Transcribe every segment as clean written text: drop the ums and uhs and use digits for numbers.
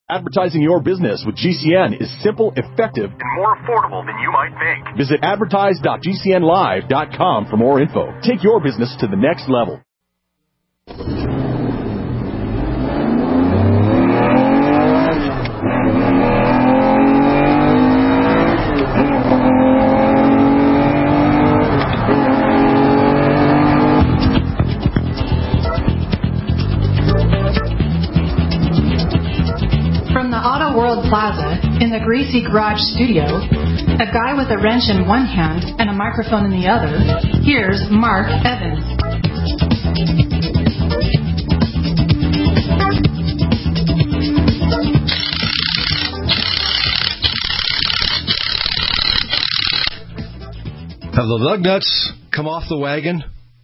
Advertising your business with GCN is simple, effective, and more affordable than you might think. Visit advertise.gcnlive.com for more info. Take your business to the next level. Plaza, in the Greasy Garage studio, a guy with a wrench in one hand and a microphone in the other, here's Mark Evans. Have the lug nuts come off the wagon?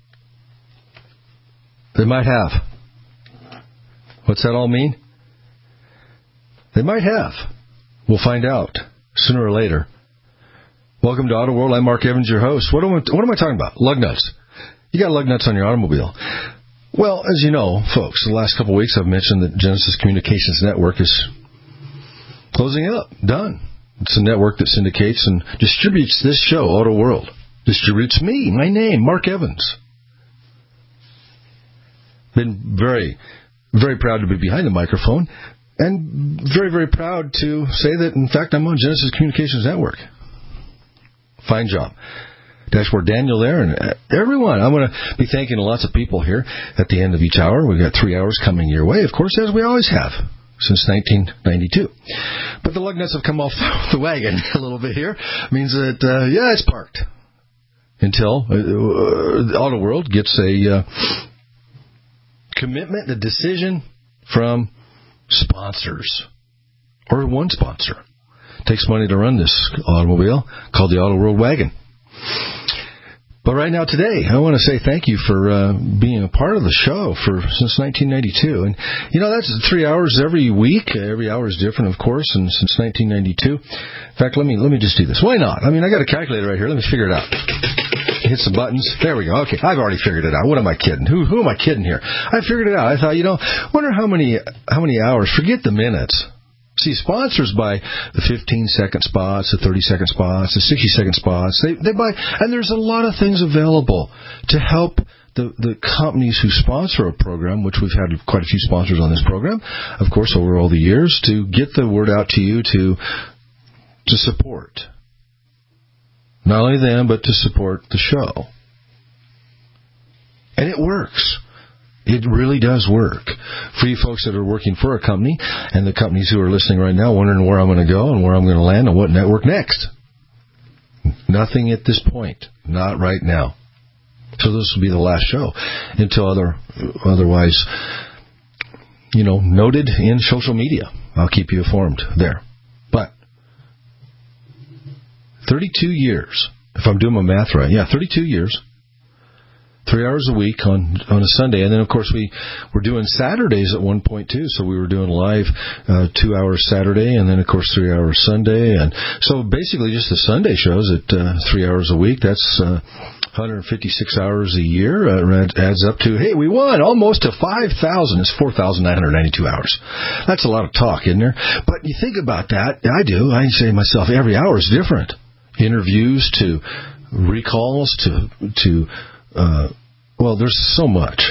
They might have. What's that all mean? They might have. We'll find out sooner or later. Welcome to Auto World. I'm Mark Evans, your host. What am I talking about? Lug nuts. You got lug nuts on your automobile. Well, as you know, folks, the last couple of weeks I've mentioned that Genesis Communications Network is closing up. Done. It's a network that syndicates and distributes this show, Auto World. Distributes me, my name, Mark Evans. Been very, very proud to be behind the microphone. And very, very proud to say that, in fact, I'm on Genesis Communications Network. Fine job. Dashboard Daniel there and everyone. I'm going to be thanking lots of people here at the end of each hour. We've got 3 hours coming your way, of course, as we always have since 1992. But the lug nuts have come off the wagon a little bit here. Means that, it's parked until Auto World gets a commitment, a decision from sponsors, or one sponsor. It takes money to run this automobile called the Auto World Wagon. But right now, today, I want to say thank you for being a part of the show since 1992. And, that's 3 hours every week. Every hour is different, of course, and since 1992. In fact, let me just do this. Why not? I got a calculator right here. Let me figure it out. Hit some buttons. There we go. Okay, I've already figured it out. What am I kidding? Who am I kidding here? I figured it out. I thought, wonder how many hours. Forget the minutes. See, sponsors buy the 15-second spots, the 30-second spots, the 60-second spots. They buy, and there's a lot of things available to help the companies who sponsor a program, which we've had quite a few sponsors on this program, of course, over all the years, to get the word out to you to support. Not only them, but to support the show. And it works. It really does work. For you folks that are working for a company, and the companies who are listening right now wondering where I'm going to go and where I'm going to land and what network next. Nothing at this point. Not right now. So this will be the last show until otherwise, noted in social media. I'll keep you informed there. 32 years, if I'm doing my math right. Yeah, 32 years. 3 hours a week on a Sunday. And then, of course, we were doing Saturdays at one point, too. So we were doing live 2 hours Saturday and then, of course, 3 hours Sunday. And so basically just the Sunday shows at 3 hours a week. That's 156 hours a year. Adds up to, hey, we won almost to 5,000. It's 4,992 hours. That's a lot of talk, isn't there? But you think about that. I do. I say to myself, every hour is different. Interviews to recalls to there's so much.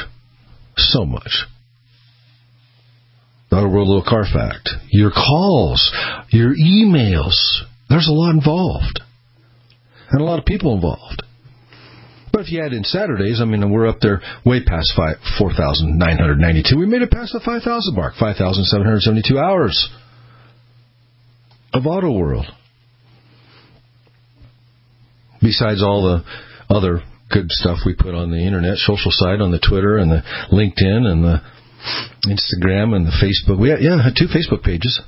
Auto World Little Car Fact. Your calls, your emails. There's a lot involved. And a lot of people involved. But if you add in Saturdays, we're up there way past 4,992. We made it past the 5,000 mark. 5,772 hours of Auto World. Besides all the other good stuff we put on the internet, social side, on the Twitter and the LinkedIn and the Instagram and the Facebook. We had 2 Facebook pages.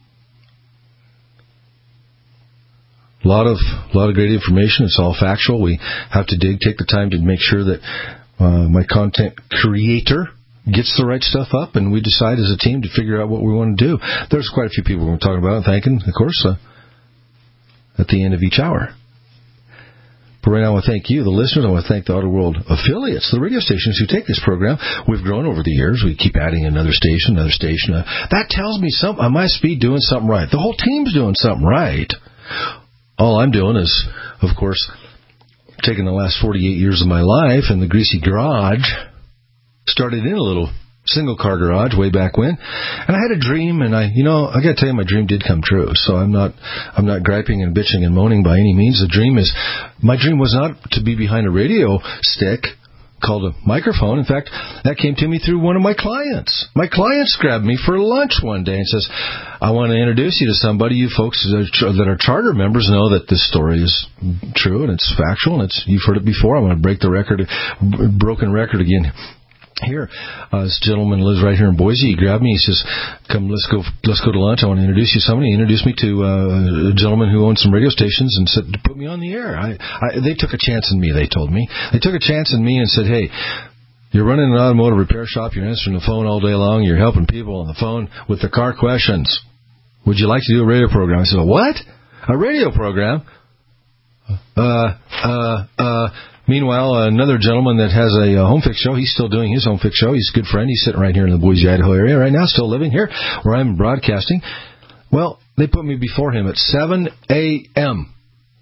A lot of great information. It's all factual. We have to take the time to make sure that my content creator gets the right stuff up, and we decide as a team to figure out what we want to do. There's quite a few people we're talking about and thanking, of course, at the end of each hour. But right now I want to thank you, the listeners. I want to thank the Auto World affiliates, the radio stations who take this program. We've grown over the years. We keep adding another station. That tells me I must be doing something right. The whole team's doing something right. All I'm doing is, of course, taking the last 48 years of my life in the Greasy Garage. Started in a little single-car garage way back when, and I had a dream, and I got to tell you, my dream did come true. So I'm not griping and bitching and moaning by any means. My dream was not to be behind a radio stick called a microphone. In fact, that came to me through one of my clients. My clients grabbed me for lunch one day and says, I want to introduce you to somebody. You folks that are charter members know that this story is true and it's factual, and you've heard it before. I want to break the broken record again. Here, this gentleman lives right here in Boise. He grabbed me. He says, "Come, let's go to lunch. I want to introduce you to somebody." He introduced me to a gentleman who owned some radio stations and said to put me on the air. They took a chance in me. They told me they took a chance in me and said, "Hey, you're running an automotive repair shop. You're answering the phone all day long. You're helping people on the phone with their car questions. Would you like to do a radio program?" I said, "What? A radio program?" Meanwhile, another gentleman that has a home fix show, he's still doing his home fix show. He's a good friend. He's sitting right here in the Boise, Idaho area right now, still living here where I'm broadcasting. Well, they put me before him at 7 a.m.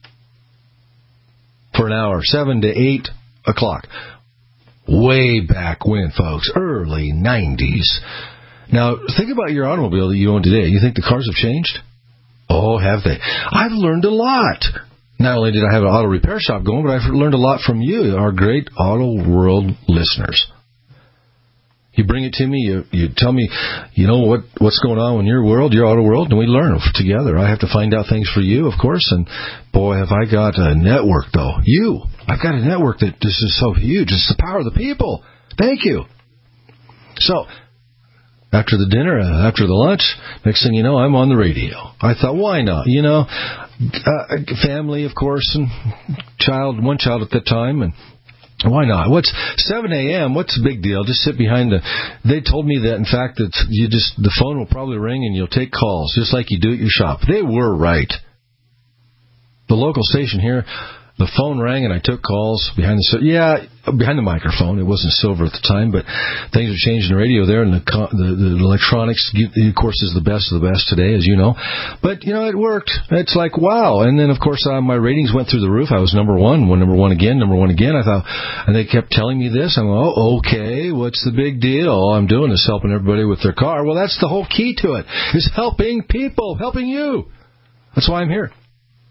for an hour, 7 to 8 o'clock. Way back when, folks, early 90s. Now, think about your automobile that you own today. You think the cars have changed? Oh, have they? I've learned a lot. Not only did I have an auto repair shop going, but I've learned a lot from you, our great Auto World listeners. You bring it to me, you tell me, what's going on in your world, your auto world, and we learn together. I have to find out things for you, of course, and boy, have I got a network, though. I've got a network that this is so huge. It's the power of the people. Thank you. So, after the dinner, after the lunch, next thing you know, I'm on the radio. I thought, why not? Family, of course, and one child at that time, and why not? What's 7 a.m.? What's the big deal? Just sit behind They told me that, in fact, that the phone will probably ring and you'll take calls, just like you do at your shop. They were right. The local station here, the phone rang and I took calls behind the microphone. It wasn't silver at the time, but things have changed in the radio there, and the electronics, of course, is the best of the best today, as you know. But, it worked. It's like, wow. And then, of course, my ratings went through the roof. I was number one again. I thought, and they kept telling me this. I'm like, oh, okay, what's the big deal? All I'm doing is helping everybody with their car. Well, that's the whole key to it, is helping people, helping you. That's why I'm here.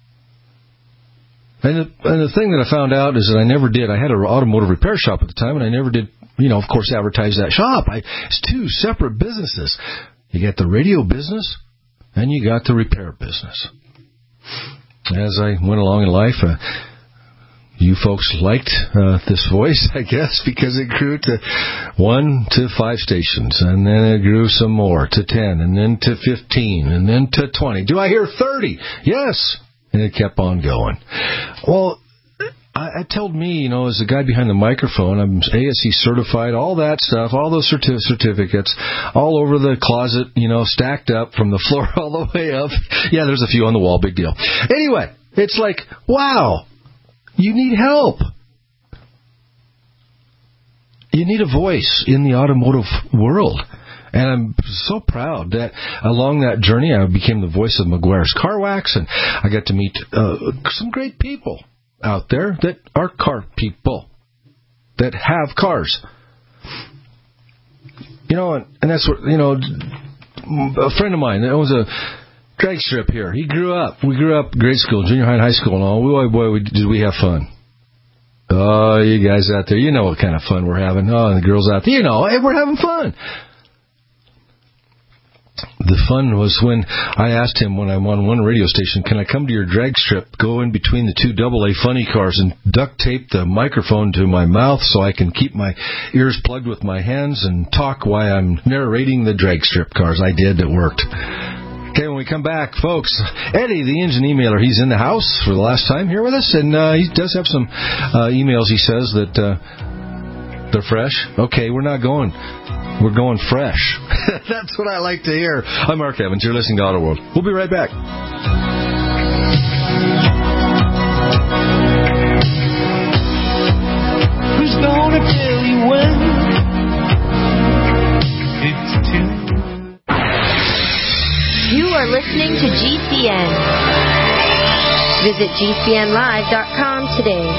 And the thing that I found out is that I never did. I had an automotive repair shop at the time, and I never did, of course, advertise that shop. It's two separate businesses. You got the radio business, and you got the repair business. As I went along in life, you folks liked this voice, I guess, because it grew to 1 to 5 stations, and then it grew some more to 10, and then to 15, and then to 20. Do I hear 30? Yes. And it kept on going. Well, it told me, as the guy behind the microphone, I'm ASC certified, all that stuff, all those certificates, all over the closet, stacked up from the floor all the way up. Yeah, there's a few on the wall, big deal. Anyway, it's like, wow, you need help. You need a voice in the automotive world. And I'm so proud that along that journey, I became the voice of McGuire's Car Wax, and I got to meet some great people out there that are car people, that have cars. And that's what, a friend of mine that owns a drag strip here. We grew up grade school, junior high, and high school, and all. Boy, did we have fun. Oh, you guys out there, you know what kind of fun we're having. Oh, and the girls out there, hey, we're having fun. The fun was when I asked him when I'm on one radio station, can I come to your drag strip, go in between the two AA funny cars and duct tape the microphone to my mouth so I can keep my ears plugged with my hands and talk while I'm narrating the drag strip cars. I did. It worked. Okay, when we come back, folks, Eddie, the engine emailer, he's in the house for the last time here with us, and he does have some emails, he says, that they're fresh. Okay, we're not going... We're going fresh. That's what I like to hear. I'm Mark Evans. You're listening to Auto World. We'll be right back. You are listening to GCN. Visit GCNlive.com today.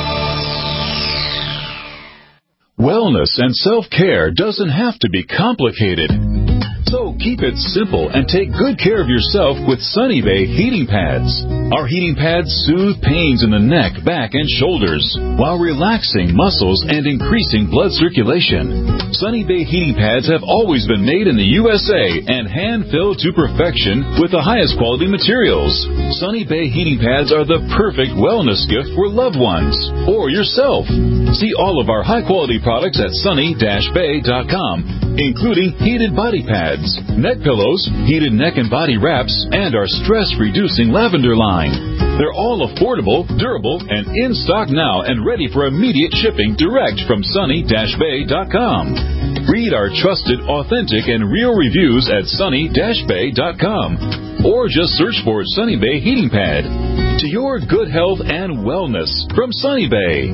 Wellness and self-care doesn't have to be complicated. So keep it simple and take good care of yourself with Sunny Bay heating pads. Our heating pads soothe pains in the neck, back, and shoulders while relaxing muscles and increasing blood circulation. Sunny Bay heating pads have always been made in the USA and hand-filled to perfection with the highest quality materials. Sunny Bay heating pads are the perfect wellness gift for loved ones or yourself. See all of our high-quality products at sunny-bay.com, including heated body pads, neck pillows, heated neck and body wraps, and our stress-reducing lavender line. They're all affordable, durable, and in stock now and ready for immediate shipping direct from sunny-bay.com. Read our trusted, authentic, and real reviews at sunny-bay.com. Or just search for Sunny Bay Heating Pad. To your good health and wellness from Sunny Bay.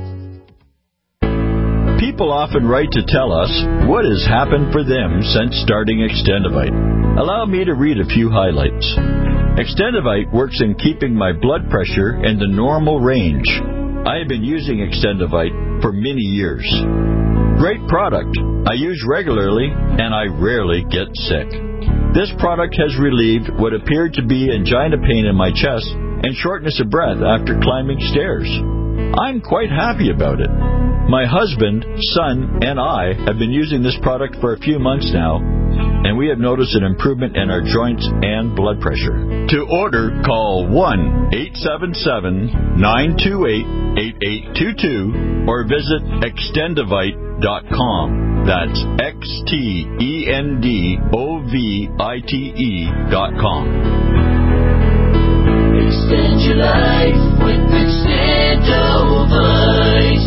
People often write to tell us what has happened for them since starting Extendivite. Allow me to read a few highlights. Extendivite works in keeping my blood pressure in the normal range. I have been using Extendivite for many years. Great product. I use regularly and I rarely get sick. This product has relieved what appeared to be angina pain in my chest and shortness of breath after climbing stairs. I'm quite happy about it. My husband, son, and I have been using this product for a few months now, and we have noticed an improvement in our joints and blood pressure. To order, call 1-877-928-8822 or visit Extendivite.com. That's Extendovite.com. Extend your life with Extendovite.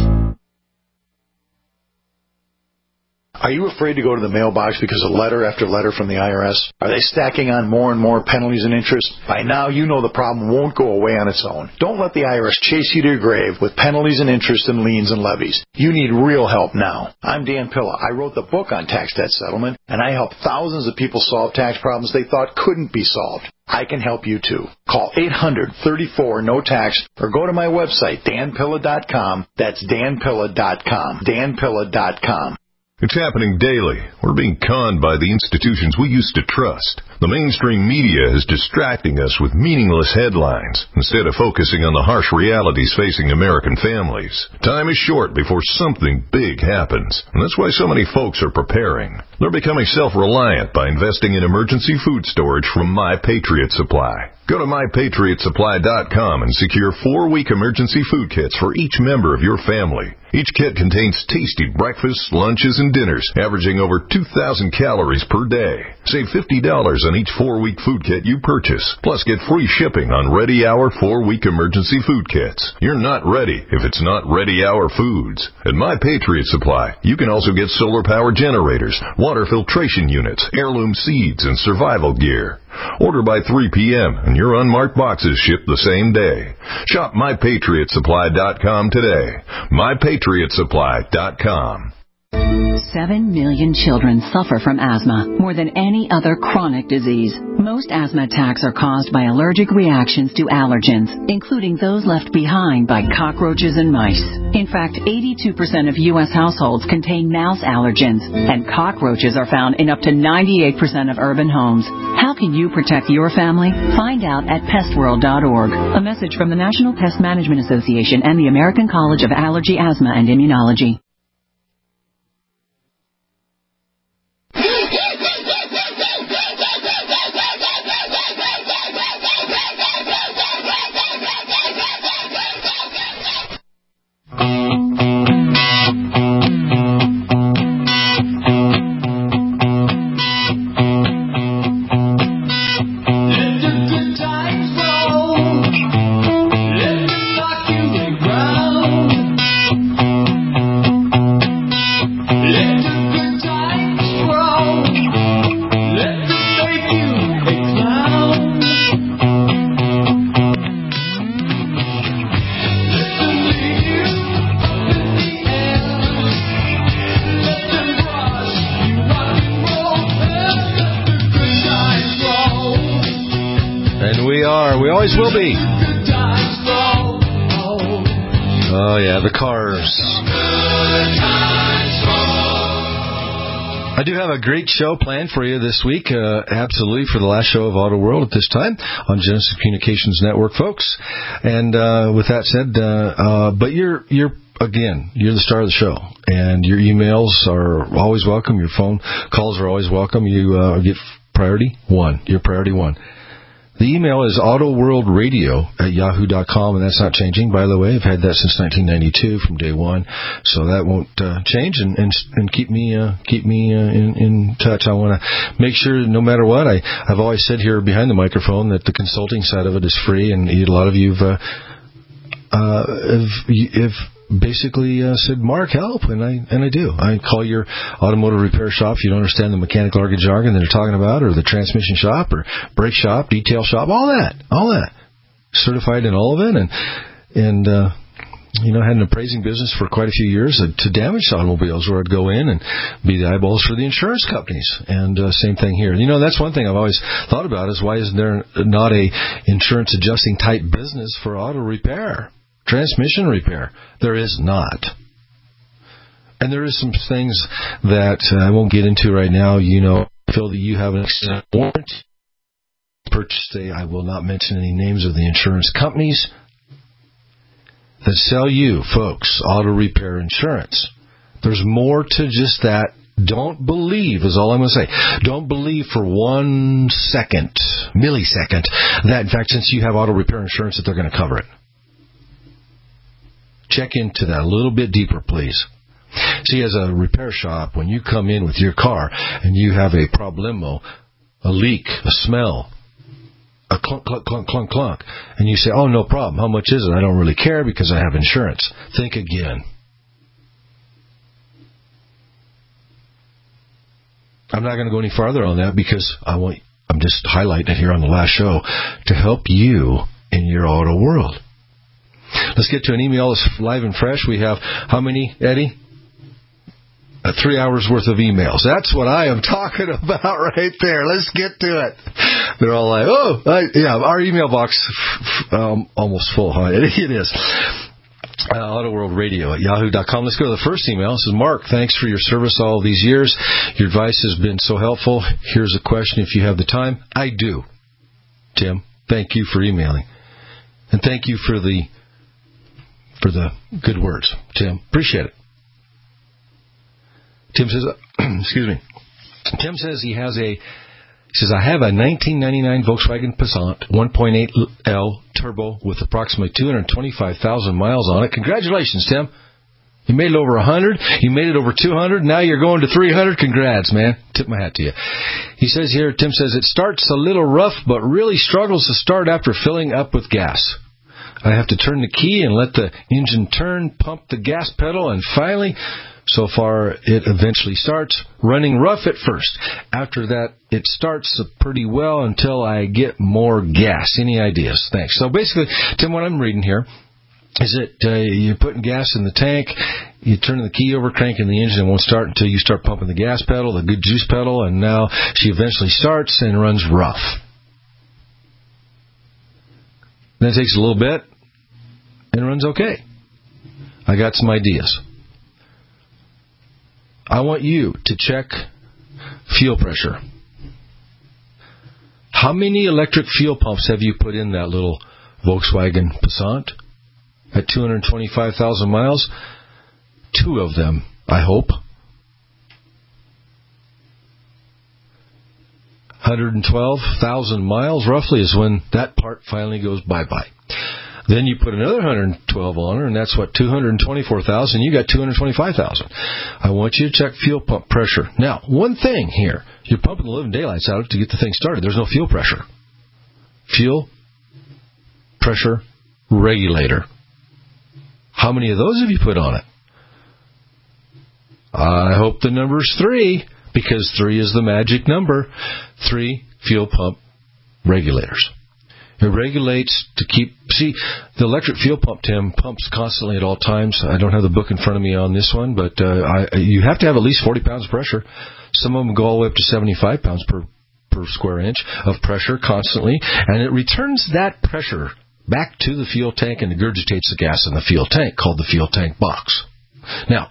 Are you afraid to go to the mailbox because of letter after letter from the IRS? Are they stacking on more and more penalties and interest? By now, you know the problem won't go away on its own. Don't let the IRS chase you to your grave with penalties and interest and liens and levies. You need real help now. I'm Dan Pilla. I wrote the book on tax debt settlement, and I helped thousands of people solve tax problems they thought couldn't be solved. I can help you too. Call 800-34-NO-TAX or go to my website, danpilla.com. That's danpilla.com. danpilla.com. It's happening daily. We're being conned by the institutions we used to trust. The mainstream media is distracting us with meaningless headlines instead of focusing on the harsh realities facing American families. Time is short before something big happens, and that's why so many folks are preparing. They're becoming self-reliant by investing in emergency food storage from My Patriot Supply. Go to MyPatriotSupply.com and secure 4-week emergency food kits for each member of your family. Each kit contains tasty breakfasts, lunches, and dinners, averaging over 2,000 calories per day. Save $50 on each 4-week food kit you purchase. Plus, get free shipping on Ready Hour 4-week emergency food kits. You're not ready if it's not Ready Hour Foods. At My Patriot Supply, you can also get solar power generators, water filtration units, heirloom seeds, and survival gear. Order by 3 p.m. and your unmarked boxes ship the same day. Shop MyPatriotSupply.com today. MyPatriotSupply.com. 7 million children suffer from asthma, more than any other chronic disease. Most asthma attacks are caused by allergic reactions to allergens, including those left behind by cockroaches and mice. In fact, 82% of U.S. households contain mouse allergens, and cockroaches are found in up to 98% of urban homes. How can you protect your family? Find out at pestworld.org. A message from the National Pest Management Association and the American College of Allergy, Asthma, and Immunology. We are. We always will be. Oh, yeah, the Cars. I do have a great show planned for you this week, absolutely, for the last show of Auto World at this time on Genesis Communications Network, folks. And with that said, but you're the star of the show, and your emails are always welcome. Your phone calls are always welcome. You get priority one. You're priority one. The email is autoworldradio@yahoo.com, and that's not changing, by the way. I've had that since 1992 from day one, so that won't change. And keep me in touch. I want to make sure, no matter what, I've always said here behind the microphone that the consulting side of it is free, and a lot of you've basically said, Mark, help, and I do. I call your automotive repair shop if you don't understand the mechanical jargon that they're talking about, or the transmission shop, or brake shop, detail shop, all that. Certified in all of it, and had an appraising business for quite a few years to damaged automobiles, where I'd go in and be the eyeballs for the insurance companies. And same thing here. That's one thing I've always thought about is, why isn't there not a insurance adjusting type business for auto repair? Transmission repair. There is not. And there is some things that I won't get into right now. Phil, that you have an extended warranty. I will not mention any names of the insurance companies that sell you, folks, auto repair insurance. There's more to just that. Don't believe, is all I'm going to say. Don't believe for 1 millisecond, that, in fact, since you have auto repair insurance, that they're going to cover it. Check into that a little bit deeper, please. See, as a repair shop, when you come in with your car and you have a problemo, a leak, a smell, a clunk, clunk, clunk, clunk, clunk, and you say, oh, no problem, how much is it? I don't really care because I have insurance. Think again. I'm not going to go any farther on that because I'm just highlighting it here on the last show to help you in your auto world. Let's get to an email that's live and fresh. We have how many, Eddie? 3 hours worth of emails. That's what I am talking about right there. Let's get to it. They're all like, our email box almost full, huh? It is. autoworldradio@yahoo.com. Let's go to the first email. This is Mark. Thanks for your service all these years. Your advice has been so helpful. Here's a question if you have the time. I do. Tim, thank you for emailing. And thank you for the good words, Tim. Appreciate it. Tim says, excuse me. Tim says I have a 1999 Volkswagen Passat 1.8L turbo with approximately 225,000 miles on it. Congratulations, Tim. You made it over 100. You made it over 200. Now you're going to 300. Congrats, man. Tip my hat to you. He says here, Tim says, it starts a little rough, but really struggles to start after filling up with gas. I have to turn the key and let the engine turn, pump the gas pedal, and finally, so far, it eventually starts running rough at first. After that, it starts pretty well until I get more gas. Any ideas? Thanks. So basically, Tim, what I'm reading here is that you're putting gas in the tank, you turn the key over, cranking the engine, and it won't start until you start pumping the gas pedal, the good juice pedal, and now she eventually starts and runs rough. Then it takes a little bit and runs okay. I got some ideas. I want you to check fuel pressure. How many electric fuel pumps have you put in that little Volkswagen Passat at 225,000 miles? 2 of them, I hope. 112,000 miles roughly is when that part finally goes bye-bye. Then you put another 112 on her, and that's what, 224,000. You got 225,000. I want you to check fuel pump pressure. Now, one thing here, you're pumping the living daylights out to get the thing started. There's no fuel pressure. Fuel pressure regulator. How many of those have you put on it? I hope the number's 3, because 3 is the magic number. 3 fuel pump regulators. It regulates to keep... See, the electric fuel pump, Tim, pumps constantly at all times. I don't have the book in front of me on this one, but you have to have at least 40 pounds of pressure. Some of them go all the way up to 75 pounds per per square inch of pressure constantly, and it returns that pressure back to the fuel tank and regurgitates the gas in the fuel tank, called the fuel tank box. Now,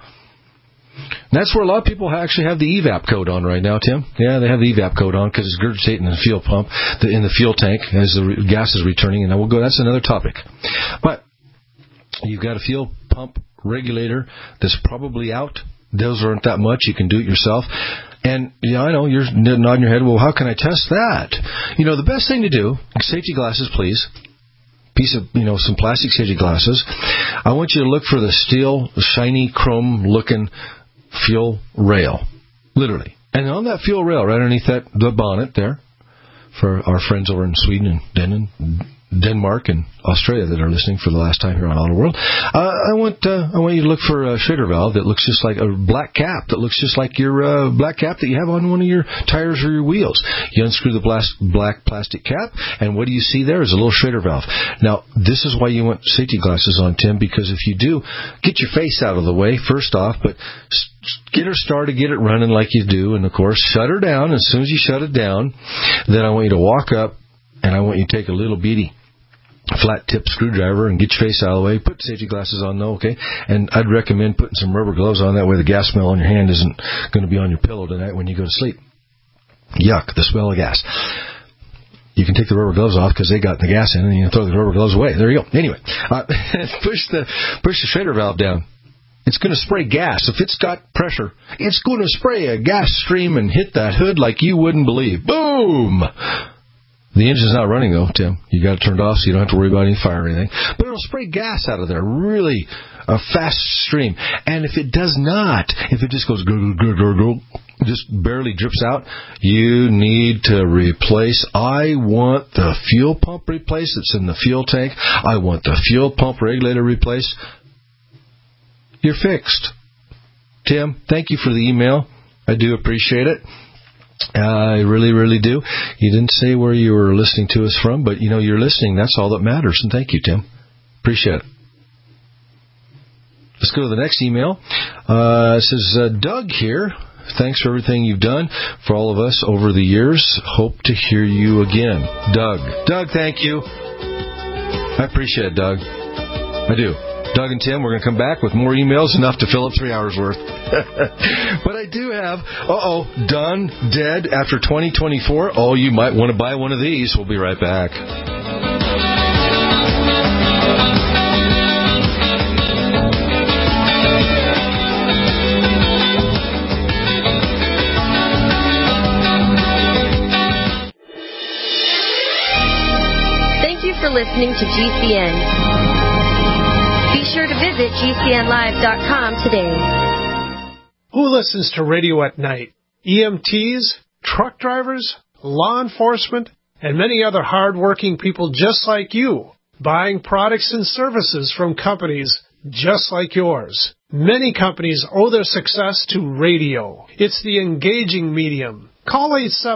that's where a lot of people actually have the evap code on right now, Tim. Yeah, they have the evap code on because it's regurgitating in the fuel pump, in the fuel tank as the gas is returning. And now that's another topic. But you've got a fuel pump regulator that's probably out. Those aren't that much. You can do it yourself. And, I know, you're nodding your head, well, how can I test that? The best thing to do, safety glasses, please. Piece of, some plastic safety glasses. I want you to look for the steel, shiny, chrome-looking fuel rail, literally. And on that fuel rail, right underneath the bonnet there, for our friends over in Sweden and Denmark and Australia that are listening for the last time here on Auto World, I want you to look for a Schrader valve that looks just like a black cap, that looks just like your black cap that you have on one of your tires or your wheels. You unscrew the black plastic cap, and what do you see there is a little Schrader valve. Now, this is why you want safety glasses on, Tim, because if you do, get your face out of the way, first off, but get her started, get it running like you do, and, of course, shut her down. As soon as you shut it down, then I want you to walk up, and I want you to take a little bitty flat-tip screwdriver and get your face out of the way. Put safety glasses on, though, okay? And I'd recommend putting some rubber gloves on. That way the gas smell on your hand isn't going to be on your pillow tonight when you go to sleep. Yuck, the smell of gas. You can take the rubber gloves off because they got the gas in, and you can throw the rubber gloves away. There you go. Anyway, push the Schrader valve down. It's going to spray gas. If it's got pressure, it's going to spray a gas stream and hit that hood like you wouldn't believe. Boom! The engine's not running, though, Tim. You got it turned off so you don't have to worry about any fire or anything. But it'll spray gas out of there, really a fast stream. And if it does not, if it just goes just barely drips out, you need to replace. I want the fuel pump replaced that's in the fuel tank. I want the fuel pump regulator replaced. You're fixed. Tim, thank you for the email. I do appreciate it. I really, really do. You didn't say where you were listening to us from, but, you're listening. That's all that matters. And thank you, Tim. Appreciate it. Let's go to the next email. It says, Doug here. Thanks for everything you've done for all of us over the years. Hope to hear you again. Doug, thank you. I appreciate it, Doug. I do. Doug and Tim, we're going to come back with more emails, enough to fill up 3 hours worth. But I do have, done, dead after 2024. Oh, you might want to buy one of these. We'll be right back. Thank you for listening to GCN. Be sure to visit GCNlive.com today. Who listens to radio at night? EMTs, truck drivers, law enforcement, and many other hard-working people just like you, buying products and services from companies just like yours. Many companies owe their success to radio. It's the engaging medium. Call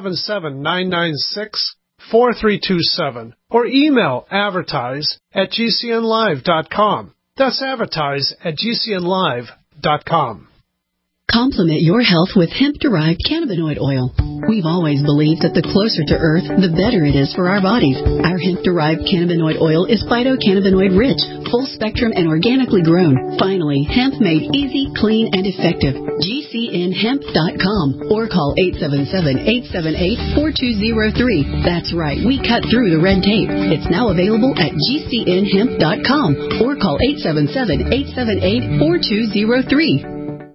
877-996-4327 or email advertise@GCNlive.com. That's advertise@GCNlive.com. Complement your health with hemp-derived cannabinoid oil. We've always believed that the closer to Earth, the better it is for our bodies. Our hemp-derived cannabinoid oil is phytocannabinoid-rich, full-spectrum, and organically grown. Finally, hemp made easy, clean, and effective. GCNhemp.com or call 877-878-4203. That's right, we cut through the red tape. It's now available at GCNhemp.com or call 877-878-4203.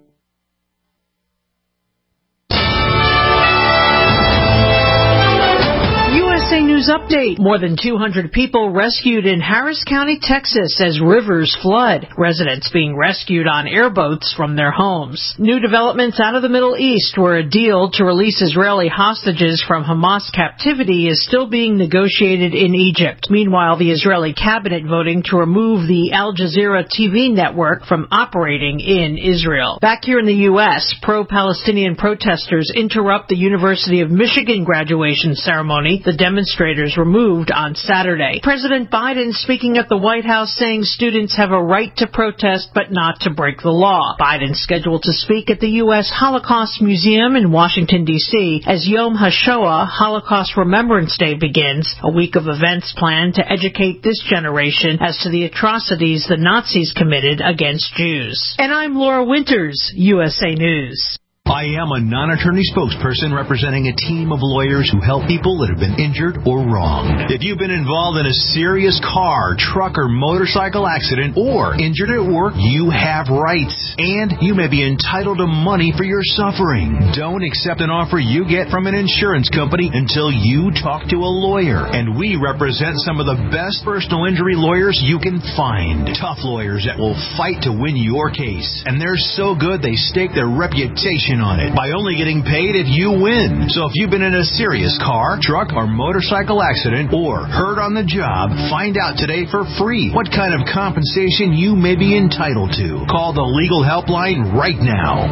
News update. More than 200 people rescued in Harris County, Texas as rivers flood. Residents being rescued on airboats from their homes. New developments out of the Middle East where a deal to release Israeli hostages from Hamas captivity is still being negotiated in Egypt. Meanwhile, the Israeli cabinet voting to remove the Al Jazeera TV network from operating in Israel. Back here in the U.S., pro-Palestinian protesters interrupt the University of Michigan graduation ceremony. The demonstrators demonstrators removed on Saturday. President Biden speaking at the White House saying students have a right to protest but not to break the law. Biden's scheduled to speak at the U.S. Holocaust Museum in Washington, D.C. as Yom HaShoah, Holocaust Remembrance Day, begins, a week of events planned to educate this generation as to the atrocities the Nazis committed against Jews. And I'm Laura Winters, USA News. I am a non-attorney spokesperson representing a team of lawyers who help people that have been injured or wronged. If you've been involved in a serious car, truck, or motorcycle accident or injured at work, you have rights, and you may be entitled to money for your suffering. Don't accept an offer you get from an insurance company until you talk to a lawyer, and we represent some of the best personal injury lawyers you can find. Tough lawyers that will fight to win your case, and they're so good they stake their reputation on it by only getting paid if you win. So if you've been in a serious car, truck, or motorcycle accident or hurt on the job, find out today for free what kind of compensation you may be entitled to. Call the legal helpline right now.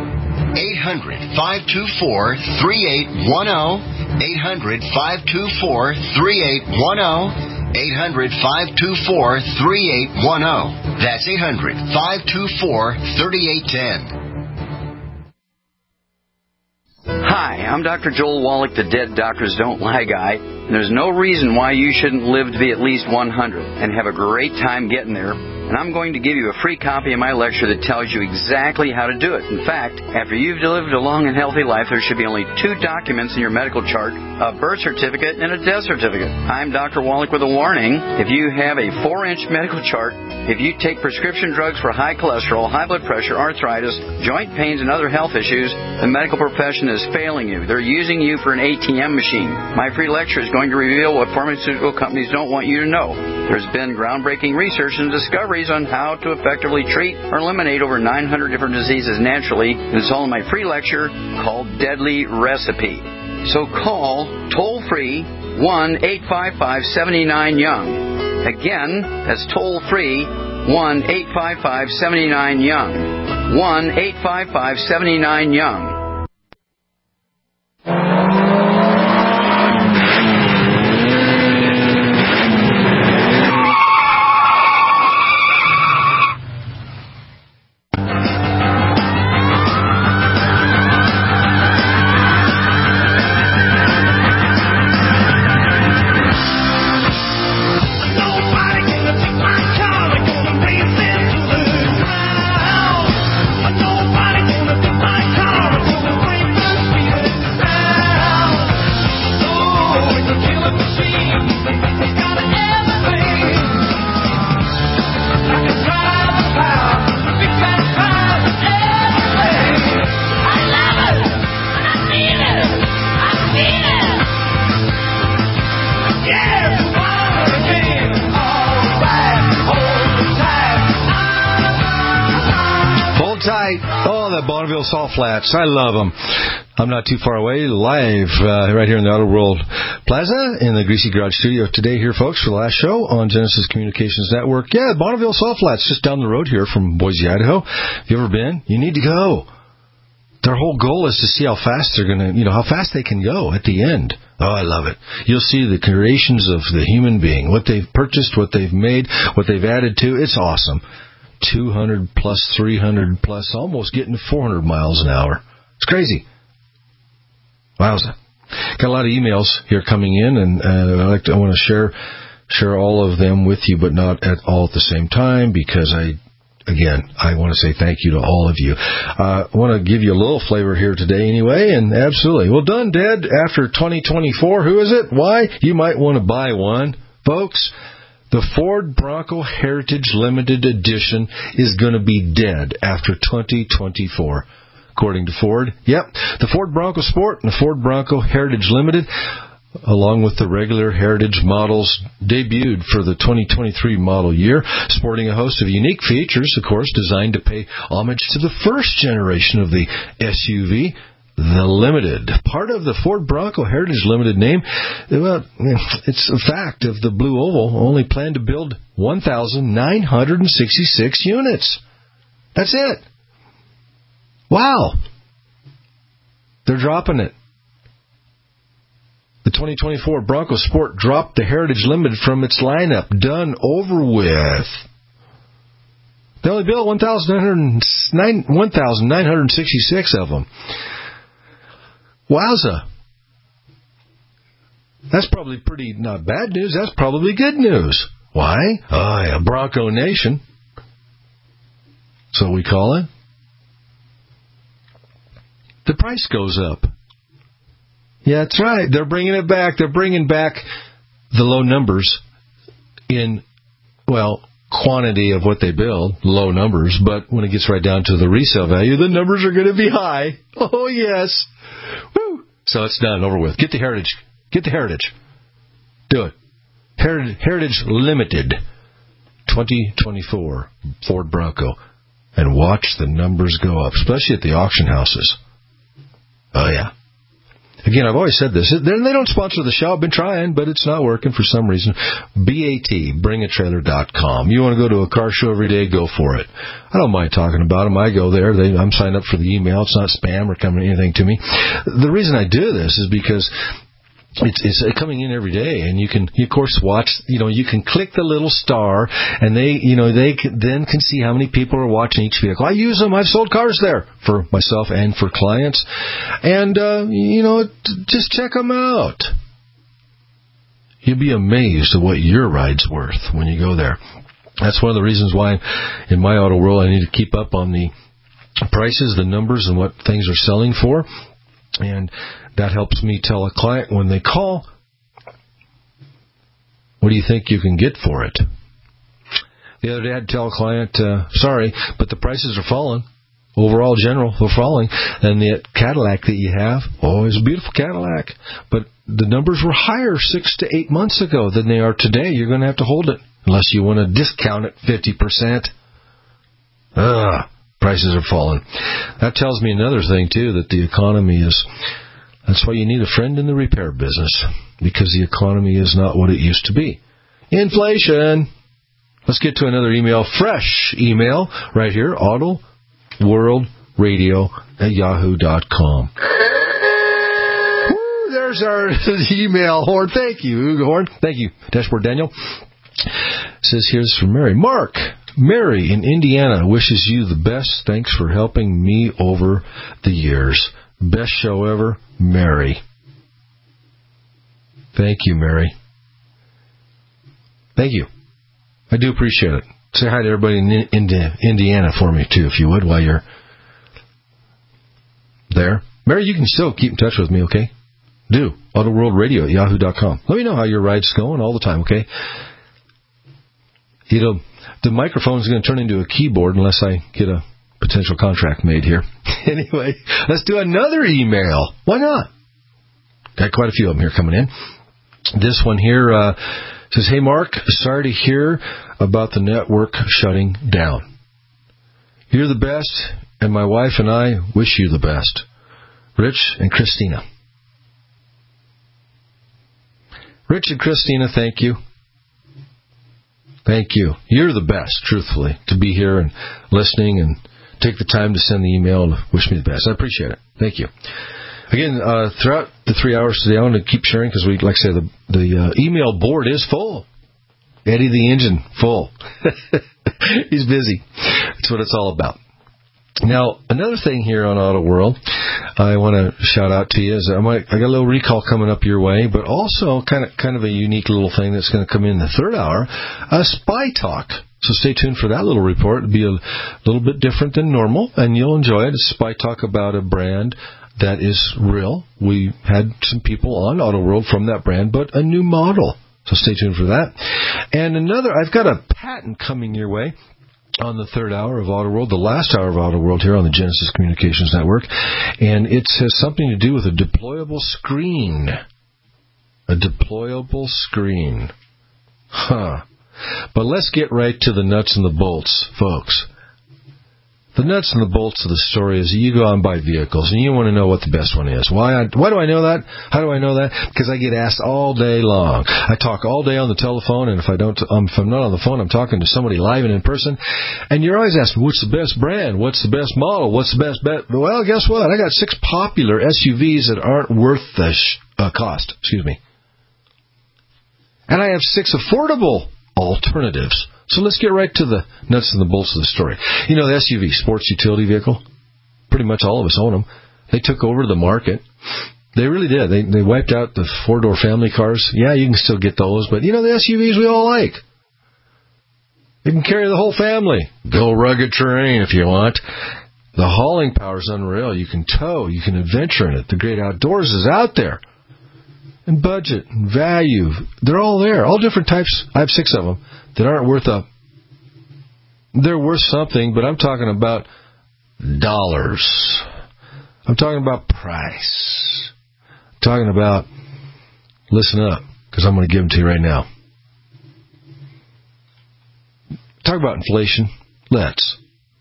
800-524-3810. 800-524-3810. 800-524-3810. That's 800-524-3810. Hi, I'm Dr. Joel Wallach, the Dead Doctors Don't Lie guy, and there's no reason why you shouldn't live to be at least 100 and have a great time getting there. And I'm going to give you a free copy of my lecture that tells you exactly how to do it. In fact, after you've lived a long and healthy life, there should be only 2 documents in your medical chart, a birth certificate and a death certificate. I'm Dr. Wallach with a warning. If you have a 4-inch medical chart, if you take prescription drugs for high cholesterol, high blood pressure, arthritis, joint pains, and other health issues, the medical profession is failing you. They're using you for an ATM machine. My free lecture is going to reveal what pharmaceutical companies don't want you to know. There's been groundbreaking research and discoveries on how to effectively treat or eliminate over 900 different diseases naturally. And it's all in my free lecture called Deadly Recipe. So call toll-free 1-855-79-YOUNG. Again, that's toll-free 1-855-79-YOUNG. 1-855-79-YOUNG. Bonneville Salt Flats. I love them. I'm not too far away, live right here in the Auto World Plaza in the Greasy Garage studio today here, folks, for the last show on Genesis Communications Network. Yeah, Bonneville Salt Flats, just down the road here from Boise, Idaho. If you've ever been, you need to go. Their whole goal is to see how fast they're going to, how fast they can go at the end. Oh, I love it. You'll see the creations of the human being, what they've purchased, what they've made, what they've added to. It's awesome. 200 plus, 300 plus, almost getting to 400 miles an hour. It's crazy. Wowza. Got a lot of emails here coming in, and I want to share all of them with you, but not at all at the same time, because I want to say thank you to all of you. I want to give you a little flavor here today anyway, and absolutely. Well done, Dad. After 2024, who is it? Why? You might want to buy one, folks. The Ford Bronco Heritage Limited Edition is going to be dead after 2024, according to Ford. Yep, the Ford Bronco Sport and the Ford Bronco Heritage Limited, along with the regular Heritage models, debuted for the 2023 model year, sporting a host of unique features, of course, designed to pay homage to the first generation of the SUV, the Limited. Part of the Ford Bronco Heritage Limited name, well, it's a fact of the Blue Oval only planned to build 1,966 units. That's it. Wow. They're dropping it. The 2024 Bronco Sport dropped the Heritage Limited from its lineup. Done, over with. They only built 1,966 of them. Wowza. That's probably pretty not bad news. That's probably good news. Why? Oh, yeah, Bronco Nation. So we call it. The price goes up. Yeah, that's right. They're bringing it back. They're bringing back the low numbers in, well, quantity of what they build, low numbers, but when it gets right down to the resale value, the numbers are going to be high. Oh, yes. Woo. So it's done, over with. Get the Heritage. Get the Heritage. Do it. Heritage Limited 2024 Ford Bronco. And watch the numbers go up, especially at the auction houses. Oh, yeah. Again, I've always said this. They don't sponsor the show. I've been trying, but it's not working for some reason. BAT, bringatrailer.com. You want to go to a car show every day, go for it. I don't mind talking about them. I go there. I'm signed up for the email. It's not spam or coming anything to me. The reason I do this is because it's coming in every day, and you can, of course, watch. You can click the little star, and they then can see how many people are watching each vehicle. I use them. I've sold cars there for myself and for clients, and just check them out. You'll be amazed at what your ride's worth when you go there. That's one of the reasons why, in my auto world, I need to keep up on the prices, the numbers, and what things are selling for. And that helps me tell a client when they call, what do you think you can get for it? The other day I had to tell a client, sorry, but the prices are falling. Overall, general, they're falling. And the Cadillac that you have, it's a beautiful Cadillac. But the numbers were higher 6 to 8 months ago than they are today. You're going to have to hold it unless you want to discount it 50%. Prices are falling. That tells me another thing, too, that the economy is... That's why you need a friend in the repair business, because the economy is not what it used to be. Inflation. Let's get to another email. Fresh email right here, autoworldradio@yahoo.com. Woo, there's our email horn. Thank you, Horn. Thank you, Dashboard Daniel. It says here's from Mary. Mark. Mary in Indiana wishes you the best. Thanks for helping me over the years. Best show ever, Mary. Thank you, Mary. Thank you. I do appreciate it. Say hi to everybody in Indiana for me, too, if you would, while you're there. Mary, you can still keep in touch with me, okay? Do. autoworldradio@yahoo.com. Let me know how your ride's going all the time, okay? The microphone's going to turn into a keyboard unless I get a potential contract made here. Anyway, let's do another email. Why not? Got quite a few of them here coming in. This one here says, hey, Mark, sorry to hear about the network shutting down. You're the best, and my wife and I wish you the best. Rich and Christina. Rich and Christina, thank you. Thank you. You're the best, truthfully, to be here and listening and take the time to send the email and wish me the best. I appreciate it. Thank you. Again, throughout the 3 hours today, I want to keep sharing because, like I said, the email board is full. Eddie the Engine, full. He's busy. That's what it's all about. Now, another thing here on Auto World I want to shout out to you is I got a little recall coming up your way, but also kind of a unique little thing that's going to come in the third hour, a Spy Talk. So stay tuned for that little report. It'll be a little bit different than normal, and you'll enjoy it. It's a Spy Talk about a brand that is real. We had some people on Auto World from that brand, but a new model. So stay tuned for that. And I've got a patent coming your way on the third hour of Auto World, the last hour of Auto World here on the Genesis Communications Network. And it has something to do with a deployable screen. A deployable screen. But let's get right to the nuts and the bolts, folks. The nuts and the bolts of the story is you go out and buy vehicles, and you want to know what the best one is. Why do I know that? How do I know that? Because I get asked all day long. I talk all day on the telephone, and if I'm not on the phone, I'm talking to somebody live and in person. And you're always asking, what's the best brand? What's the best model? What's the best bet? Well, guess what? I got 6 popular SUVs that aren't worth cost. Excuse me. And I have 6 affordable alternatives. So let's get right to the nuts and the bolts of the story. You know, the SUV, sports utility vehicle, pretty much all of us own them. They took over the market. They really did. They wiped out the 4-door family cars. Yeah, you can still get those, but you know, the SUVs we all like. You can carry the whole family. Go rugged terrain if you want. The hauling power is unreal. You can tow. You can adventure in it. The great outdoors is out there. And budget and value, they're all there. All different types. I have 6 of them that aren't worth they're worth something, but I'm talking about dollars. I'm talking about price. I'm talking about, listen up, because I'm going to give them to you right now. Talk about inflation. Let's.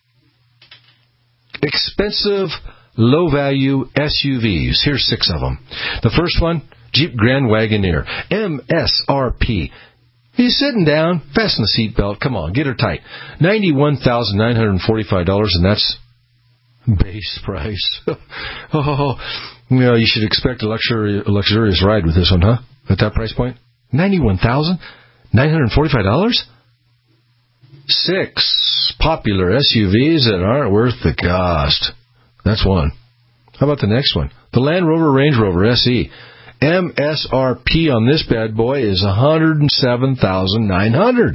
Expensive, low-value SUVs. Here's 6 of them. The first one, Jeep Grand Wagoneer, MSRP. You're sitting down, fasten the seatbelt, come on, get her tight. $91,945, and that's base price. Oh, you know, you should expect a luxurious ride with this one, huh? At that price point? $91,945? 6 popular SUVs that aren't worth the cost. That's one. How about the next one? The Land Rover Range Rover SE. MSRP on this bad boy is $107,900.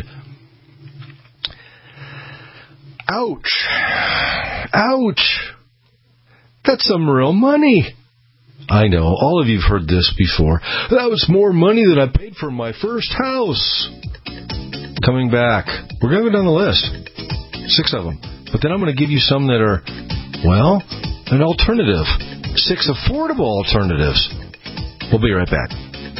Ouch. Ouch. That's some real money. I know, all of you have heard this before. That was more money than I paid for my first house. Coming back. We're going to go down the list. 6 of them. But then I'm going to give you some that are, well, an alternative. 6 affordable alternatives. We'll be right back.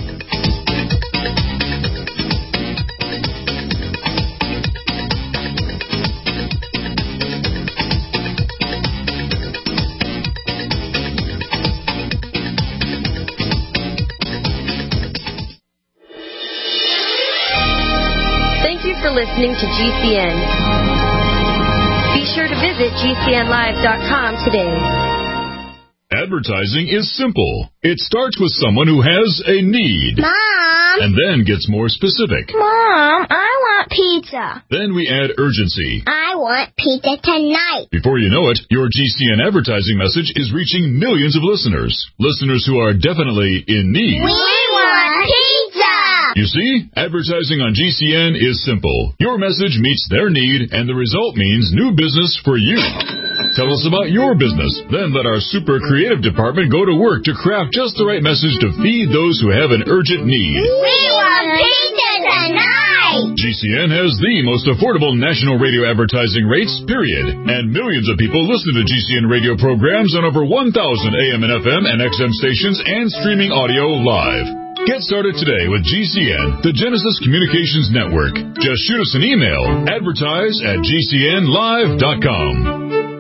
Thank you for listening to GCN. Be sure to visit GCNlive.com today. Advertising is simple. It starts with someone who has a need. Mom! And then gets more specific. Mom, I want pizza. Then we add urgency. I want pizza tonight. Before you know it, your GCN advertising message is reaching millions of listeners. Listeners who are definitely in need. We want pizza! You see, advertising on GCN is simple. Your message meets their need, and the result means new business for you. Tell us about your business. Then let our super creative department go to work to craft just the right message to feed those who have an urgent need. We want pizza tonight! GCN has the most affordable national radio advertising rates, period. And millions of people listen to GCN radio programs on over 1,000 AM and FM and XM stations and streaming audio live. Get started today with GCN, the Genesis Communications Network. Just shoot us an email, advertise@gcnlive.com.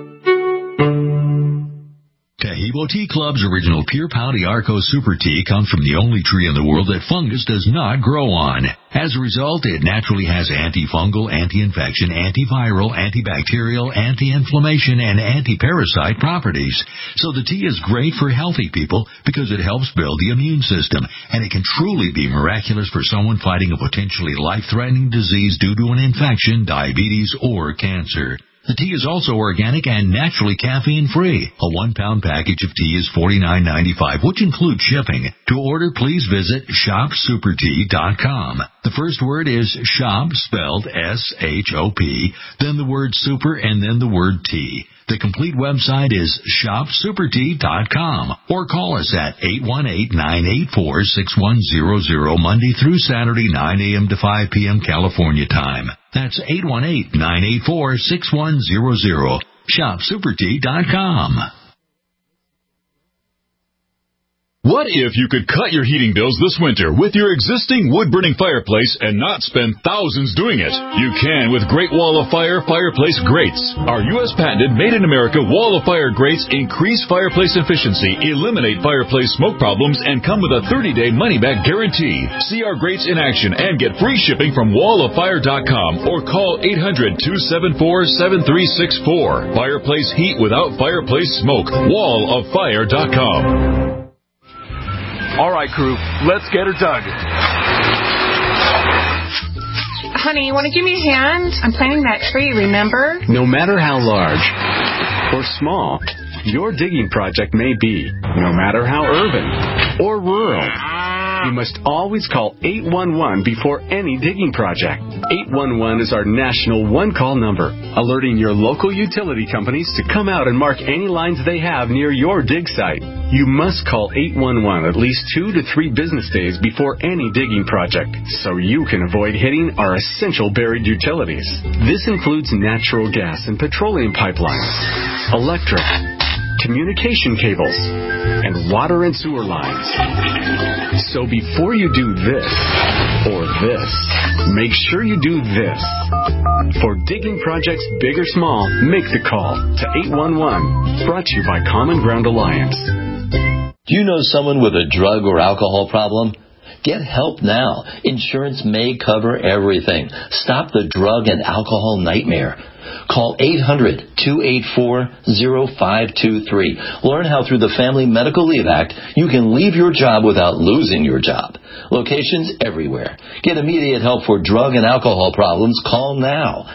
Taheebo Tea Club's original Pure Pouty Arco Super Tea comes from the only tree in the world that fungus does not grow on. As a result, it naturally has antifungal, anti-infection, antiviral, antibacterial, anti-inflammation, and anti-parasite properties. So the tea is great for healthy people because it helps build the immune system, and it can truly be miraculous for someone fighting a potentially life-threatening disease due to an infection, diabetes, or cancer. The tea is also organic and naturally caffeine-free. A 1-pound package of tea is $49.95, which includes shipping. To order, please visit shopsupertea.com. The first word is shop, spelled S-H-O-P, then the word super, and then the word tea. The complete website is shopsupertea.com, or call us at 818-984-6100, Monday through Saturday, 9 a.m. to 5 p.m. California time. That's 818-984-6100. ShopSuperTea.com. What if you could cut your heating bills this winter with your existing wood-burning fireplace and not spend thousands doing it? You can with Great Wall of Fire fireplace grates. Our U.S. patented made-in-America Wall of Fire grates increase fireplace efficiency, eliminate fireplace smoke problems, and come with a 30-day money-back guarantee. See our grates in action and get free shipping from walloffire.com or call 800-274-7364. Fireplace heat without fireplace smoke. Walloffire.com. All right, crew, let's get her dug. Honey, you want to give me a hand? I'm planting that tree, remember? No matter how large or small your digging project may be, no matter how urban or rural, you must always call 811 before any digging project. 811 is our national one-call number, alerting your local utility companies to come out and mark any lines they have near your dig site. You must call 811 at least 2 to 3 business days before any digging project, so you can avoid hitting our essential buried utilities. This includes natural gas and petroleum pipelines, electric, communication cables, and water and sewer lines. So before you do this or this, make sure you do this. For digging projects big or small, make the call to 811. Brought to you by Common Ground Alliance. Do you know someone with a drug or alcohol problem? Get help now. Insurance may cover everything. Stop the drug and alcohol nightmare. Call 800-284-0523. Learn how through the Family Medical Leave Act you can leave your job without losing your job. Locations everywhere. Get immediate help for drug and alcohol problems. Call now.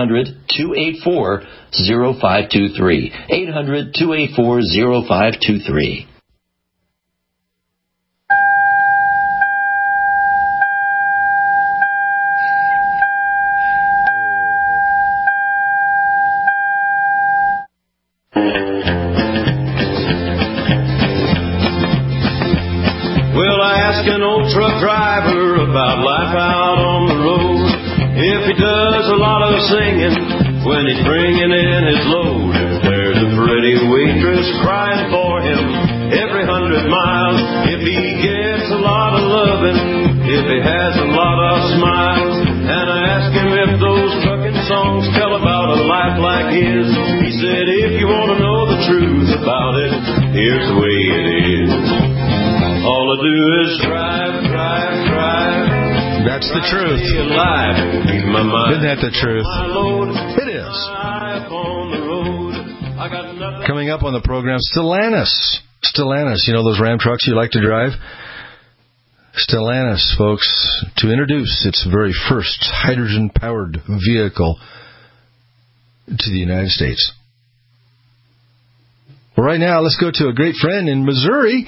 800-284-0523. 800-284-0523. An old truck driver about life out on the road. If he does a lot of singing when he's bringing in his load. If there's a pretty waitress crying for him every 100 miles. If he gets a lot of loving. If he has a lot of smiles. And I asked him if those trucking songs tell about a life like his. He said, if you want to know the truth about it, here's the way it is. All I do is drive. That's the truth. Isn't that the truth? It is. Coming up on the program, Stellantis. You know those Ram trucks you like to drive? Stellantis, folks, to introduce its very first hydrogen-powered vehicle to the United States. Well, right now, let's go to a great friend in Missouri.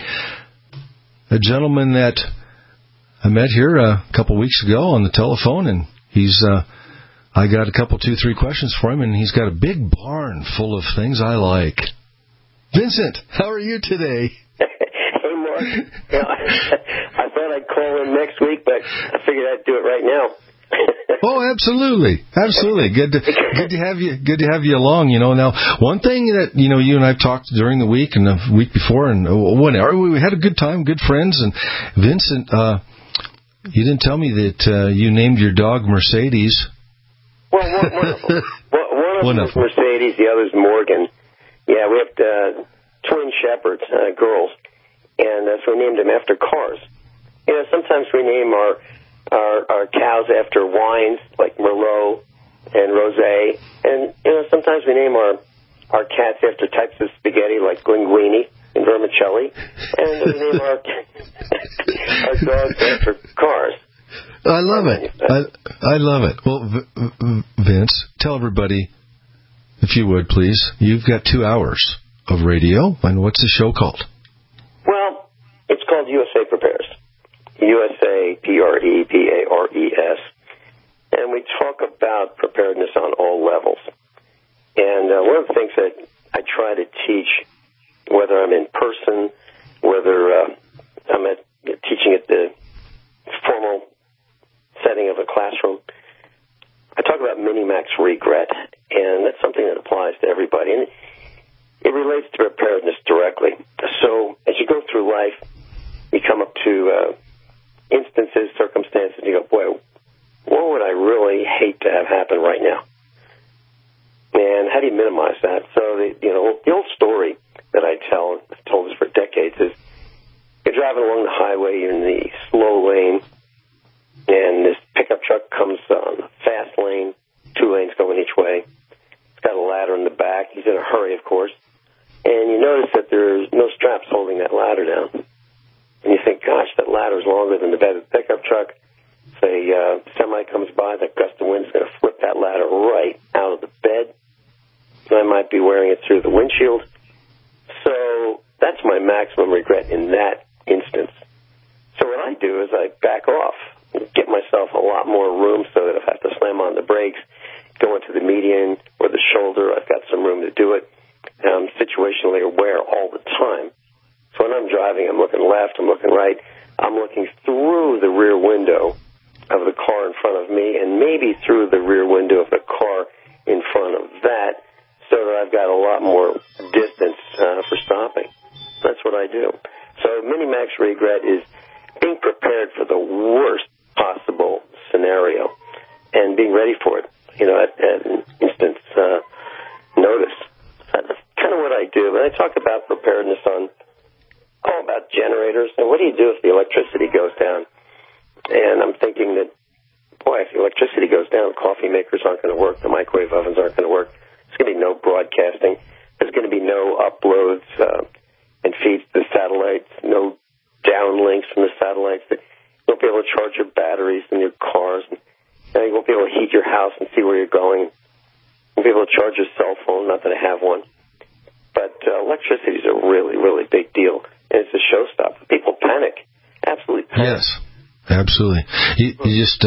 A gentleman that I met here a couple weeks ago on the telephone, and I got a couple, 2, 3 questions for him, and he's got a big barn full of things I like. Vincent, how are you today? Hey, Mark. I thought I'd call in next week, but I figured I'd do it right now. Oh, absolutely. Good to have you along. You know, now one thing that you and I've talked during the week and the week before and whenever we had a good time, good friends. And Vincent, you didn't tell me that you named your dog Mercedes. Well, one of them is Mercedes, the other's Morgan. Yeah, we have twin shepherds, girls, and so we named them after cars. You know, sometimes we name our cows after wines like Merlot and Rosé, and sometimes we name our cats after types of spaghetti like linguine and vermicelli, and we name our dogs after cars. I love it. I love it. Well, Vince, tell everybody, if you would, please. You've got 2 hours of radio, and what's the show called? Well, it's called USA Prepares. USA, Prepares, and we talk about preparedness on all levels. And one of the things that I try to teach, whether I'm in person, whether I'm teaching at the formal setting of a classroom, I talk about mini-max regret, and that's something that applies to everybody. And it relates to preparedness directly. So as you go through life, you come up to instances, circumstances, and you go, boy, what would I really hate to have happen right now? And how do you minimize that? So, the old story that I tell, I've told this for decades, is you're driving along the highway, you're in the slow lane, and this pickup truck comes on the fast lane, 2 lanes going each way. It's got a ladder in the back. He's in a hurry, of course. And you notice that there's no straps holding that ladder down. And you think, guy comes by, that gust of wind's going to flip that ladder right out of the bed. I might be wearing it through the windshield. So that's my maximum regret in that instance. So what I do is I back off, get myself a lot more room so that if I have to slam on the brakes, go into the median or the shoulder, I've got some room to do it. I'm situationally aware all the time. So when I'm driving, I'm looking left, I'm looking right, I'm looking through the rear window of the car in front of me and maybe through the rear window of the car in front of that, so that I've got a lot more distance for stopping. That's what I do. So Minimax regret is being prepared for the worst possible scenario and being ready for it, at an instant's notice. That's kind of what I do. When I talk about preparedness about generators, and what do you do if the electricity goes down? And I'm thinking that, boy, if the electricity goes down, coffee makers aren't going to work, the microwave ovens aren't going to work. There's going to be no broadcasting. There's going to be no uploads and feeds to the satellites, no downlinks from the satellites. You won't be able to charge your batteries in your cars. And you won't be able to heat your house and see where you're going. You won't be able to charge your cell phone, not that I have one. But electricity is a really, really big deal. And it's a showstopper. People panic. Absolutely panic. Yes. Absolutely. You just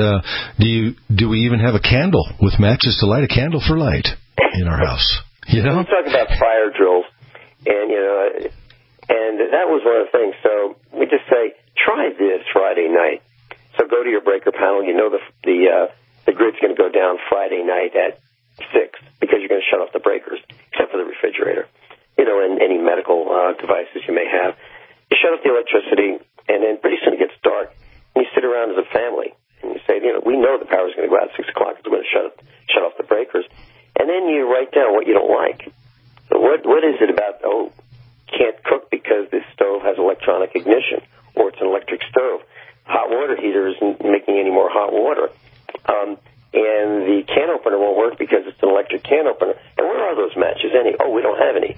do we even have a candle with matches to light a candle for light in our house? We talk about fire drills, and and that was one of the things. So we just say, try this Friday night. So go to your breaker panel. The grid's going to go down Friday night at 6 because you're going to shut off the breakers, except for the refrigerator, and any medical devices you may have. You shut off the electricity, and then pretty soon it gets dark. And you sit around as a family, and you say, we know the power's going to go out at 6 o'clock, so we're going to shut off the breakers. And then you write down what you don't like. So what is it about, can't cook because this stove has electronic ignition, or it's an electric stove. Hot water heater isn't making any more hot water. And the can opener won't work because it's an electric can opener. And where are those matches? We don't have any.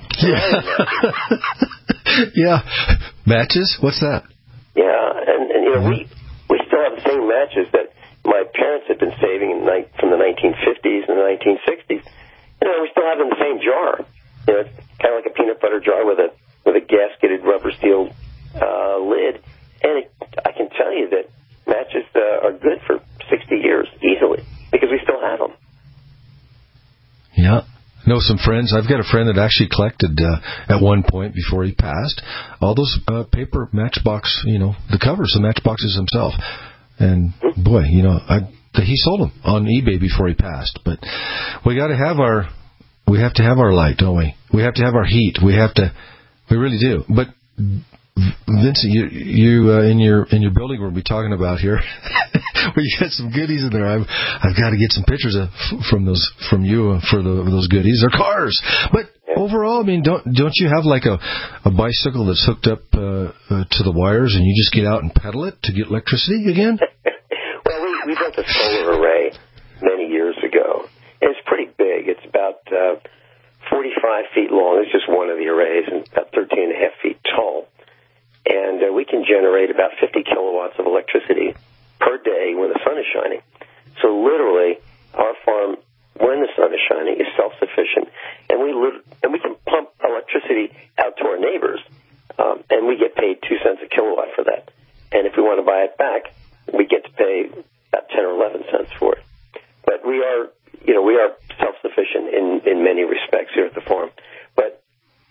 Yeah. Matches? What's that? Yeah, and we still have the same matches that my parents had been saving from the 1950s and the 1960s. We still have them in the same jar. It's kind of like a peanut butter jar with a gasketed rubber steel lid. And I can tell you that matches are good for 60 years easily because we still have them. Yeah. Know some friends. I've got a friend that actually collected at one point before he passed all those paper matchbox, the covers, the matchboxes himself. And boy, he sold them on eBay before he passed. But we have to have our light, don't we? We have to have our heat. We really do. But Vincent, you in your building we'll be talking about here. We got some goodies in there. I've got to get some pictures from you for those goodies. They're cars, but overall, don't you have like a bicycle that's hooked up to the wires, and you just get out and pedal it to get electricity again? Well, we built a solar array many years ago. And it's pretty big. It's about 45 feet long. It's just one of the arrays, and about 13.5 feet tall. And we can generate about 50 kilowatts of electricity per day when the sun is shining. So literally, our farm, when the sun is shining, is self-sufficient, and we can pump electricity out to our neighbors, and we get paid 2 cents a kilowatt for that. And if we want to buy it back, we get to pay about 10 or 11 cents for it. But we are self-sufficient in many respects here at the farm. But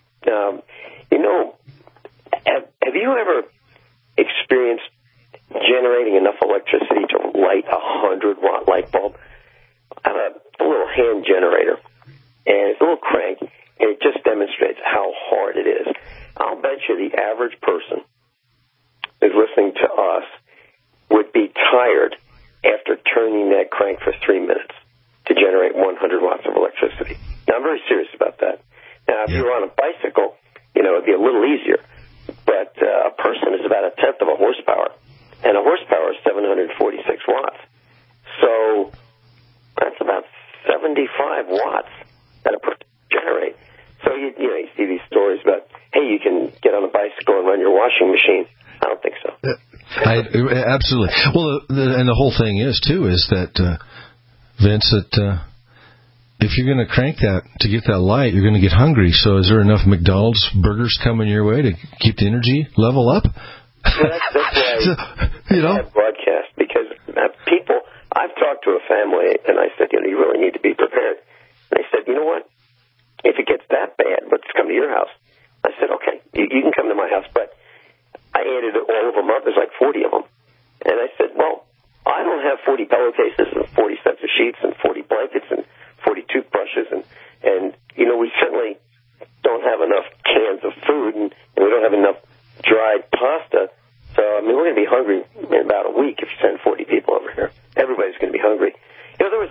have you ever experienced generating enough electricity to light a 100-watt light bulb? I have a little hand generator, and it's a little crank, and it just demonstrates how hard it is. I'll bet you the average person who's listening to us would be tired after turning that crank for 3 minutes to generate 100 watts of electricity. Now, I'm very serious about that. Now, if you're on a bicycle, it'd be a little easier. But a person is about 1/10 of a horsepower, and a horsepower is 746 watts. So that's about 75 watts that a person generate. So you see these stories about, hey, you can get on a bicycle and run your washing machine. I don't think so. Absolutely. Well, and the whole thing is that Vince, that if you're going to crank that to get that light, you're going to get hungry. So, is there enough McDonald's burgers coming your way to keep the energy level up? Well, that's why broadcast, because people. I've talked to a family and I said, you really need to be prepared. And they said, you know what? If it gets that bad, let's come to your house. I said, okay, you can come to my house, but I added all of them up. There's like 40 of them. And I said, well, I don't have 40 pillowcases and 40 sets of sheets and 40 blankets and 40 toothbrushes. And we certainly don't have enough cans of food and we don't have enough dried pasta. So, we're going to be hungry in about a week if you send 40 people over here. Everybody's going to be hungry. There was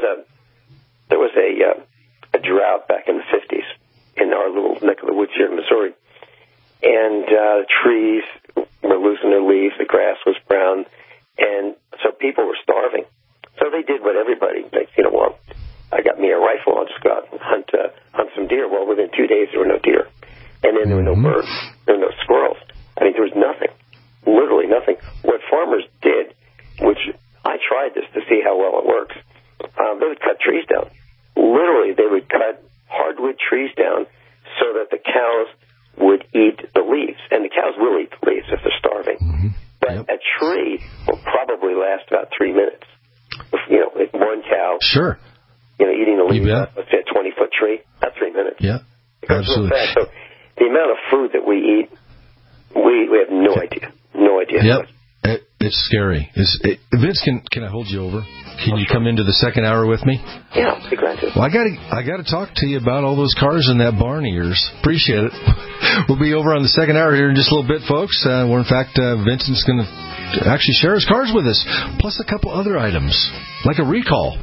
a drought back in the 50s in our little neck of the woods here in Missouri. And trees were losing their leaves, the grass was brown, and so people were starving. So they did what everybody thinks, well, I got me a rifle, I'll just go out and hunt some deer. Well, within 2 days there were no deer. And then there were no birds, there were no squirrels. There was nothing, literally nothing. What farmers did, which I tried this to see how well it works, they would cut trees down. Literally, they would cut hardwood trees down so that the cows would eat the leaves. And the cows will eat the leaves if they're starving. But a tree will probably last about 3 minutes. If one cow, eating the leaves, let's say a 20-foot tree, that's 3 minutes. Yeah, absolutely. So the amount of food that we eat, we have no idea. No idea. Yep. It's scary. Vince, can I hold you over? Can you come into the second hour with me? Yeah, be glad to. Well, I got to talk to you about all those cars in that barn of yours. Appreciate it. We'll be over on the second hour here in just a little bit, folks. Where in fact Vincent's going to actually share his cars with us, plus a couple other items like a recall.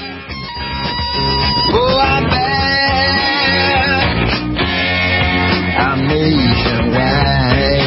Oh, I bet I'm nationwide.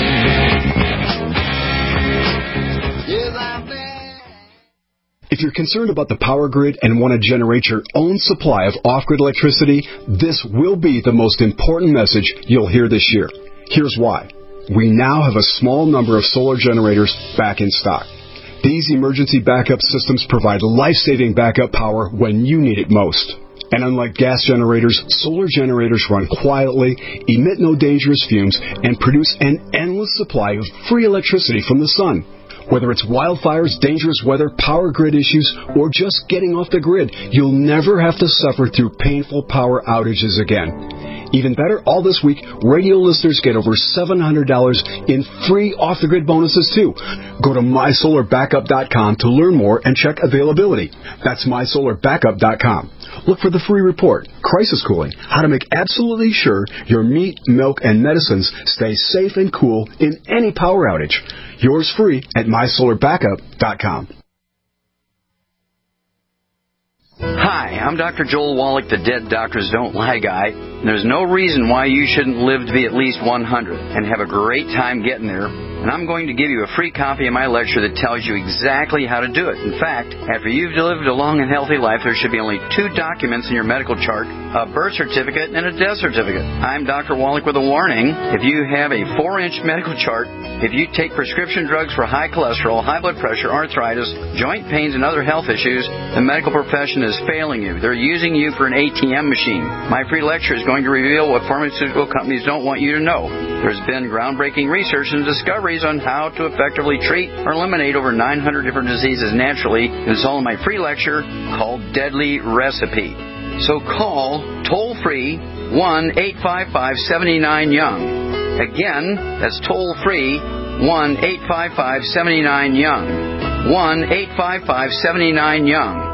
If you're concerned about the power grid and want to generate your own supply of off-grid electricity, this will be the most important message you'll hear this year. Here's why. We now have a small number of solar generators back in stock. These emergency backup systems provide life-saving backup power when you need it most. And unlike gas generators, solar generators run quietly, emit no dangerous fumes, and produce an endless supply of free electricity from the sun. Whether it's wildfires, dangerous weather, power grid issues, or just getting off the grid, you'll never have to suffer through painful power outages again. Even better, all this week, radio listeners get over $700 in free off-the-grid bonuses, too. Go to MySolarBackup.com to learn more and check availability. That's MySolarBackup.com. Look for the free report, Crisis Cooling, how to make absolutely sure your meat, milk, and medicines stay safe and cool in any power outage. Yours free at MySolarBackup.com. Hi, I'm Dr. Joel Wallach, the Dead Doctors Don't Lie guy. There's no reason why you shouldn't live to be at least 100 and have a great time getting there. And I'm going to give you a free copy of my lecture that tells you exactly how to do it. In fact, after you've lived a long and healthy life, there should be only 2 documents in your medical chart, a birth certificate and a death certificate. I'm Dr. Wallach with a warning. If you have a 4-inch medical chart, if you take prescription drugs for high cholesterol, high blood pressure, arthritis, joint pains, and other health issues, the medical profession is failing you. They're using you for an ATM machine. My free lecture is going to reveal what pharmaceutical companies don't want you to know. There's been groundbreaking research and discoveries on how to effectively treat or eliminate over 900 different diseases naturally. It's all in my free lecture called Deadly Recipe. So call toll-free 1-855-79-YOUNG. Again, that's toll-free 1-855-79-YOUNG. 1-855-79-YOUNG.